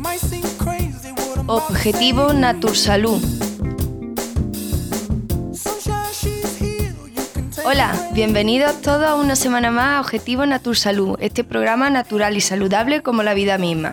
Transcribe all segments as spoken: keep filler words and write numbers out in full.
Objetivo Natursalud. Hola, bienvenidos todos a una semana más a Objetivo Natursalud, este programa natural y saludable como la vida misma.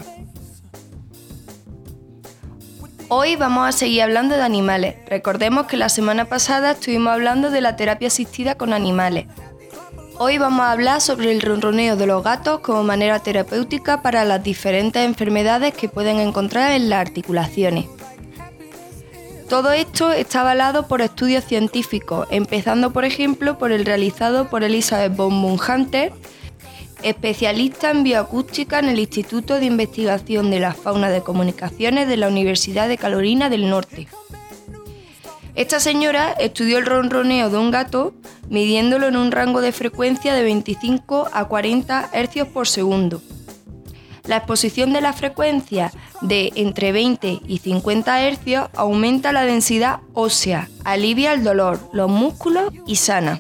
Hoy vamos a seguir hablando de animales. Recordemos que la semana pasada estuvimos hablando de la terapia asistida con animales. Hoy vamos a hablar sobre el ronroneo de los gatos como manera terapéutica para las diferentes enfermedades que pueden encontrar en las articulaciones. Todo esto está avalado por estudios científicos, empezando por ejemplo por el realizado por Elizabeth von Bundt-Hunter, especialista en bioacústica en el Instituto de Investigación de la Fauna de Comunicaciones de la Universidad de Carolina del Norte. Esta señora estudió el ronroneo de un gato midiéndolo en un rango de frecuencia de veinticinco a cuarenta hercios por segundo. La exposición de la frecuencia de entre veinte y cincuenta hercios aumenta la densidad ósea, alivia el dolor, los músculos y sana.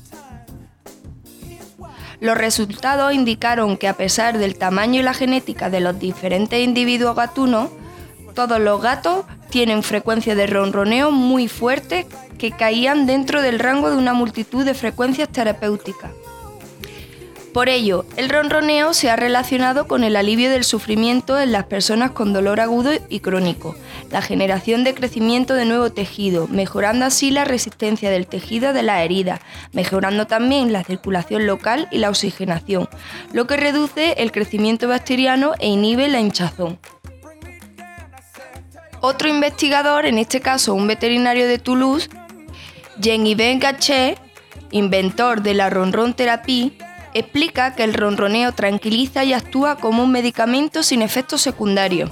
Los resultados indicaron que a pesar del tamaño y la genética de los diferentes individuos gatunos, todos los gatos tienen frecuencias de ronroneo muy fuertes que caían dentro del rango de una multitud de frecuencias terapéuticas. Por ello, el ronroneo se ha relacionado con el alivio del sufrimiento en las personas con dolor agudo y crónico, la generación de crecimiento de nuevo tejido, mejorando así la resistencia del tejido de las heridas, mejorando también la circulación local y la oxigenación, lo que reduce el crecimiento bacteriano e inhibe la hinchazón. Otro investigador, en este caso un veterinario de Toulouse, Jean-Yves Gachet, inventor de la ronron terapia, explica que el ronroneo tranquiliza y actúa como un medicamento sin efectos secundarios.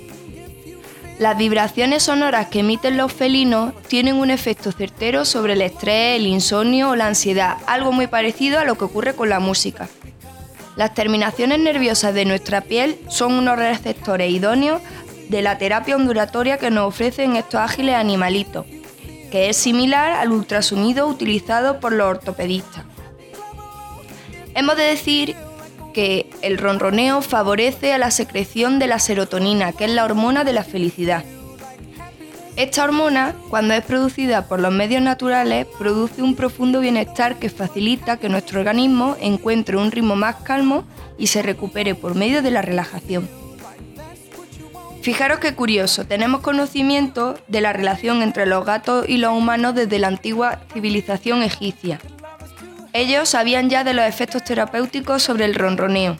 Las vibraciones sonoras que emiten los felinos tienen un efecto certero sobre el estrés, el insomnio o la ansiedad, algo muy parecido a lo que ocurre con la música. Las terminaciones nerviosas de nuestra piel son unos receptores idóneos de la terapia ondulatoria que nos ofrecen estos ágiles animalitos, que es similar al ultrasonido utilizado por los ortopedistas. Hemos de decir que el ronroneo favorece a la secreción de la serotonina, que es la hormona de la felicidad. Esta hormona, cuando es producida por los medios naturales, produce un profundo bienestar que facilita que nuestro organismo encuentre un ritmo más calmo y se recupere por medio de la relajación. Fijaros qué curioso, tenemos conocimiento de la relación entre los gatos y los humanos desde la antigua civilización egipcia. Ellos sabían ya de los efectos terapéuticos sobre el ronroneo.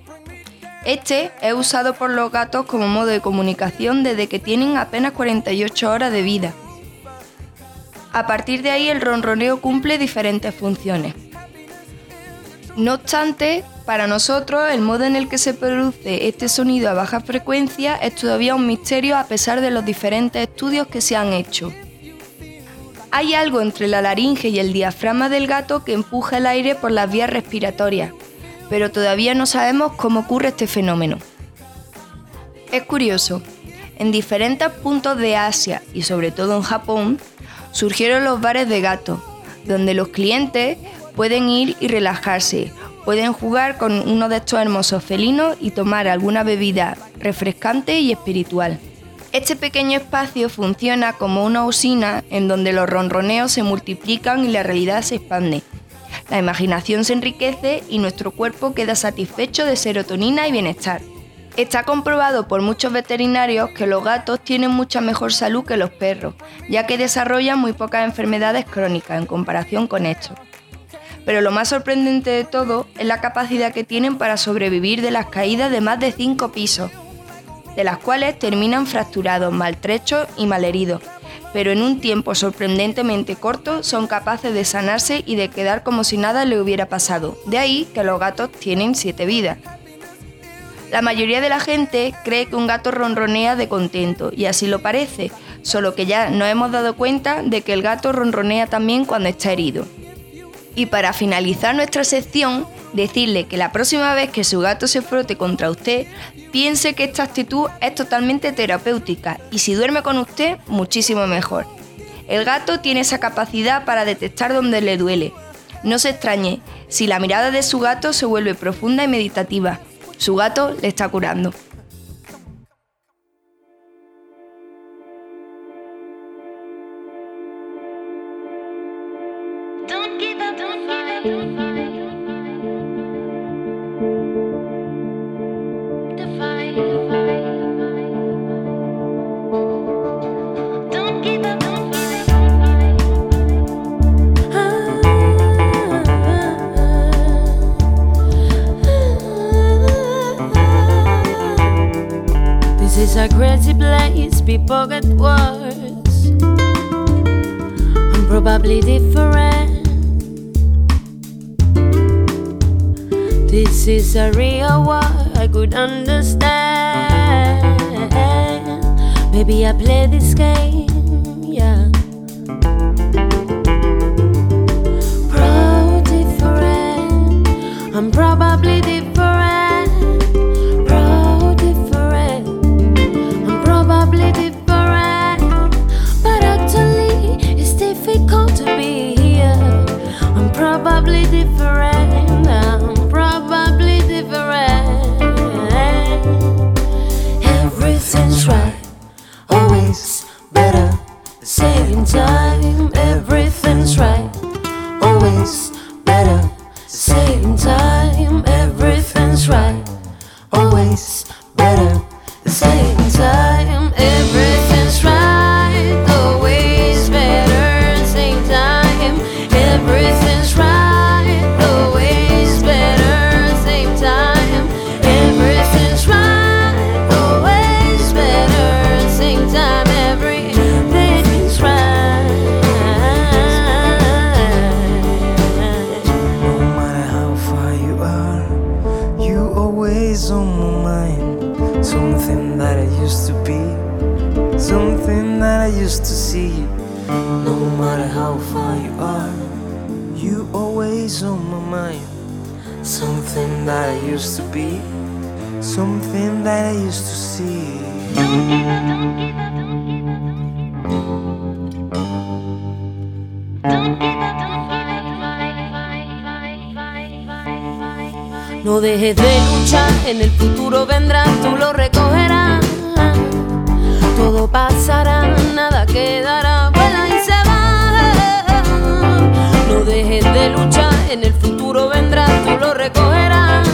Este es usado por los gatos como modo de comunicación desde que tienen apenas cuarenta y ocho horas de vida. A partir de ahí el ronroneo cumple diferentes funciones. No obstante, para nosotros el modo en el que se produce este sonido a baja frecuencia es todavía un misterio a pesar de los diferentes estudios que se han hecho. Hay algo entre la laringe y el diafragma del gato que empuja el aire por las vías respiratorias, pero todavía no sabemos cómo ocurre este fenómeno. Es curioso, en diferentes puntos de Asia y sobre todo en Japón, surgieron los bares de gatos, donde los clientes pueden ir y relajarse, pueden jugar con uno de estos hermosos felinos y tomar alguna bebida refrescante y espiritual. Este pequeño espacio funciona como una usina en donde los ronroneos se multiplican y la realidad se expande. La imaginación se enriquece y nuestro cuerpo queda satisfecho de serotonina y bienestar. Está comprobado por muchos veterinarios que los gatos tienen mucha mejor salud que los perros, ya que desarrollan muy pocas enfermedades crónicas en comparación con estos. Pero lo más sorprendente de todo es la capacidad que tienen para sobrevivir de las caídas de más de cinco pisos, de las cuales terminan fracturados, maltrechos y malheridos, pero en un tiempo sorprendentemente corto son capaces de sanarse y de quedar como si nada le hubiera pasado. De ahí que los gatos tienen siete vidas. La mayoría de la gente cree que un gato ronronea de contento, y así lo parece, solo que ya nos hemos dado cuenta de que el gato ronronea también cuando está herido. Y para finalizar nuestra sección, decirle que la próxima vez que su gato se frote contra usted, piense que esta actitud es totalmente terapéutica y si duerme con usted, muchísimo mejor. El gato tiene esa capacidad para detectar dónde le duele. No se extrañe si la mirada de su gato se vuelve profunda y meditativa. Su gato le está curando. is a crazy place, people get worse. I'm probably different. This is a real war I could understand. Maybe I play this game, yeah. Pro different, I'm probably different. Pro different, I'm probably different. But actually, it's difficult to be here. I'm probably different. I'm probably different. Everything's right, always better. Same time, everything's right, always better. Same time, everything's right, always better. Same time, everything's right, always better. Same time, everything's right, always better. Same time, everything's right, always better. Same time, everything's right. No matter how far you are, you always on my mind. Something that I used to be, something that I used to see. No matter how far you are, you always on my mind. Something that I used to be, something that I used to see. No dejes de luchar, en el futuro vendrá, tú lo recogerás. Todo pasará, nada quedará, vuela y se va. No dejes de luchar, en el futuro vendrá, tú lo recogerás.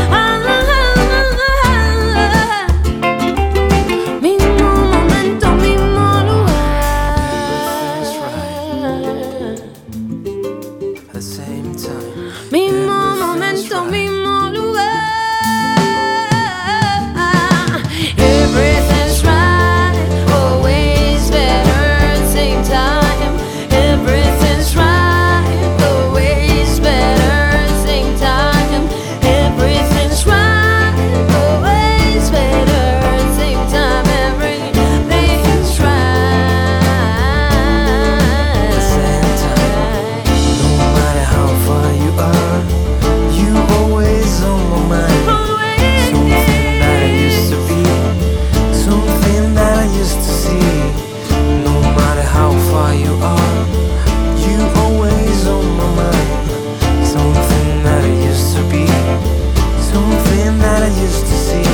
Mismo momento, mismo lugar. At the same time, Mismo momento, mismo lugar. Everything's right, always better. Same time, everything's right, always better. Same time, everything's right, always better. Same time, everything's right. at the same time, no matter how far you are, you always on my mind. Something that I used to be, something that I used to see. No matter how far you are, you always on my mind. Something that I used to be, something that I used to see.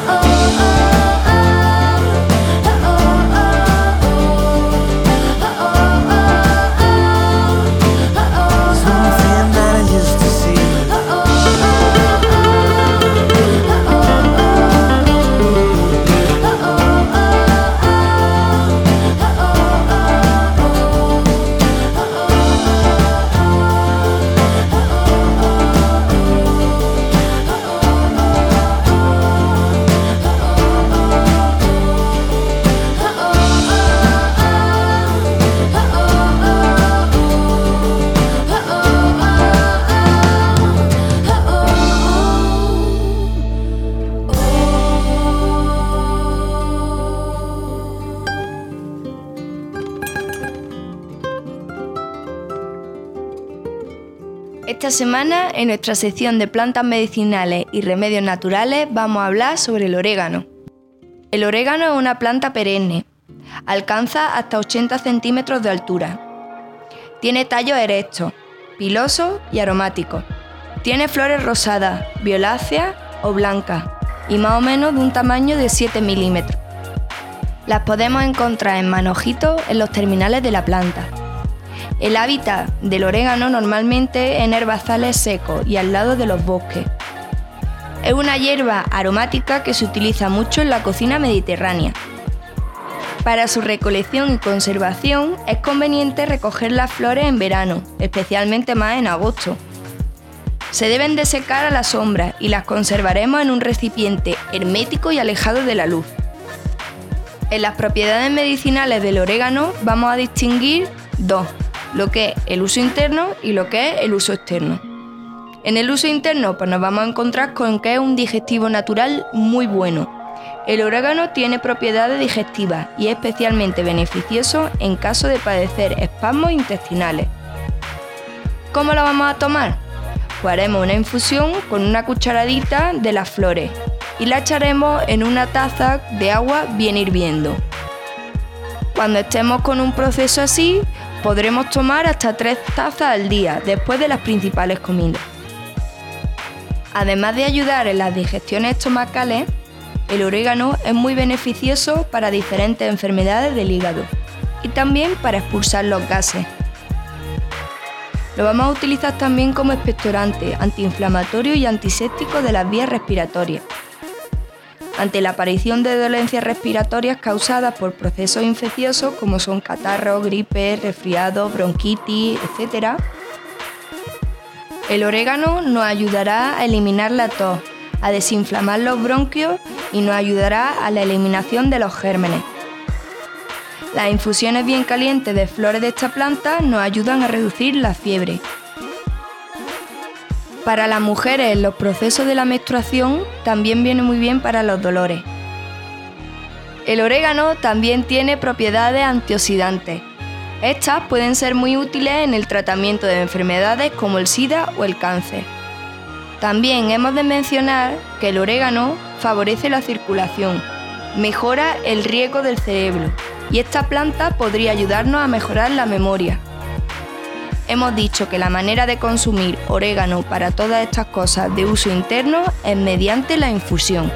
Something that I used to see. Esta semana, en nuestra sección de plantas medicinales y remedios naturales, vamos a hablar sobre el orégano. El orégano es una planta perenne. Alcanza hasta ochenta centímetros de altura. Tiene tallos erectos, pilosos y aromáticos. Tiene flores rosadas, violáceas o blancas y más o menos de un tamaño de siete milímetros. Las podemos encontrar en manojitos en los terminales de la planta. El hábitat del orégano normalmente es en herbazales secos y al lado de los bosques. Es una hierba aromática que se utiliza mucho en la cocina mediterránea. Para su recolección y conservación es conveniente recoger las flores en verano, especialmente más en agosto. Se deben de secar a la sombra y las conservaremos en un recipiente hermético y alejado de la luz. En las propiedades medicinales del orégano vamos a distinguir dos, lo que es el uso interno y lo que es el uso externo. En el uso interno pues nos vamos a encontrar con que es un digestivo natural muy bueno. El orégano tiene propiedades digestivas y es especialmente beneficioso en caso de padecer espasmos intestinales. ¿Cómo lo vamos a tomar? Pues haremos una infusión con una cucharadita de las flores y la echaremos en una taza de agua bien hirviendo. Cuando estemos con un proceso así, podremos tomar hasta tres tazas al día después de las principales comidas. Además de ayudar en las digestiones estomacales, el orégano es muy beneficioso para diferentes enfermedades del hígado y también para expulsar los gases. Lo vamos a utilizar también como expectorante, antiinflamatorio y antiséptico de las vías respiratorias. Ante la aparición de dolencias respiratorias causadas por procesos infecciosos como son catarros, gripe, resfriados, bronquitis, etcétera, el orégano nos ayudará a eliminar la tos, a desinflamar los bronquios y nos ayudará a la eliminación de los gérmenes. Las infusiones bien calientes de flores de esta planta nos ayudan a reducir la fiebre. Para las mujeres en los procesos de la menstruación también viene muy bien para los dolores. El orégano también tiene propiedades antioxidantes. Estas pueden ser muy útiles en el tratamiento de enfermedades como el SIDA o el cáncer. También hemos de mencionar que el orégano favorece la circulación, mejora el riego del cerebro y esta planta podría ayudarnos a mejorar la memoria. Hemos dicho que la manera de consumir orégano para todas estas cosas de uso interno es mediante la infusión.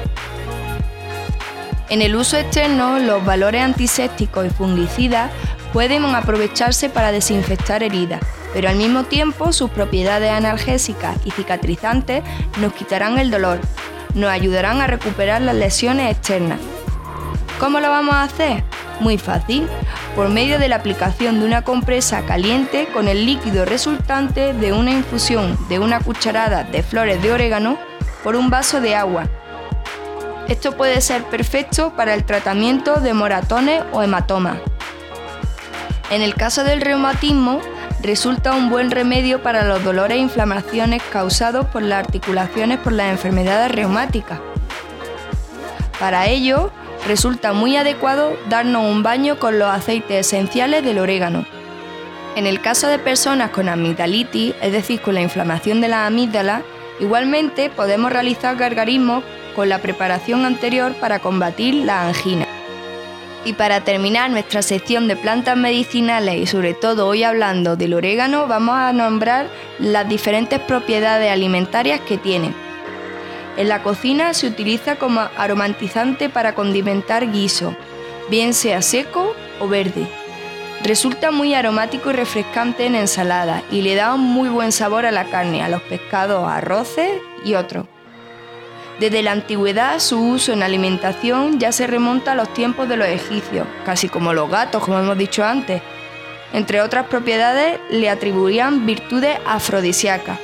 En el uso externo, los valores antisépticos y fungicidas pueden aprovecharse para desinfectar heridas, pero al mismo tiempo sus propiedades analgésicas y cicatrizantes nos quitarán el dolor, nos ayudarán a recuperar las lesiones externas. ¿Cómo lo vamos a hacer? Muy fácil, por medio de la aplicación de una compresa caliente con el líquido resultante de una infusión de una cucharada de flores de orégano por un vaso de agua. Esto puede ser perfecto para el tratamiento de moratones o hematomas. En el caso del reumatismo, resulta un buen remedio para los dolores e inflamaciones causados por las articulaciones por las enfermedades reumáticas. Para ello, resulta muy adecuado darnos un baño con los aceites esenciales del orégano. En el caso de personas con amigdalitis, es decir, con la inflamación de la amígdala, igualmente podemos realizar gargarismos con la preparación anterior para combatir la angina. Y para terminar nuestra sección de plantas medicinales y sobre todo hoy hablando del orégano, vamos a nombrar las diferentes propiedades alimentarias que tiene. En la cocina se utiliza como aromatizante para condimentar guisos, bien sea seco o verde. Resulta muy aromático y refrescante en ensaladas y le da un muy buen sabor a la carne, a los pescados, arroces y otros. Desde la antigüedad su uso en alimentación ya se remonta a los tiempos de los egipcios, casi como los gatos, como hemos dicho antes. Entre otras propiedades le atribuían virtudes afrodisíacas.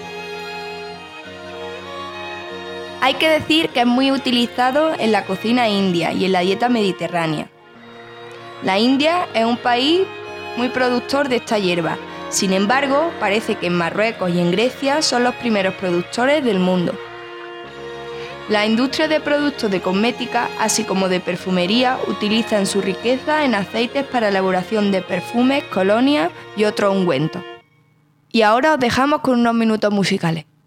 Hay que decir que es muy utilizado en la cocina india y en la dieta mediterránea. La India es un país muy productor de esta hierba. Sin embargo, parece que en Marruecos y en Grecia son los primeros productores del mundo. La industria de productos de cosmética, así como de perfumería, utilizan su riqueza en aceites para elaboración de perfumes, colonias y otros ungüentos. Y ahora os dejamos con unos minutos musicales.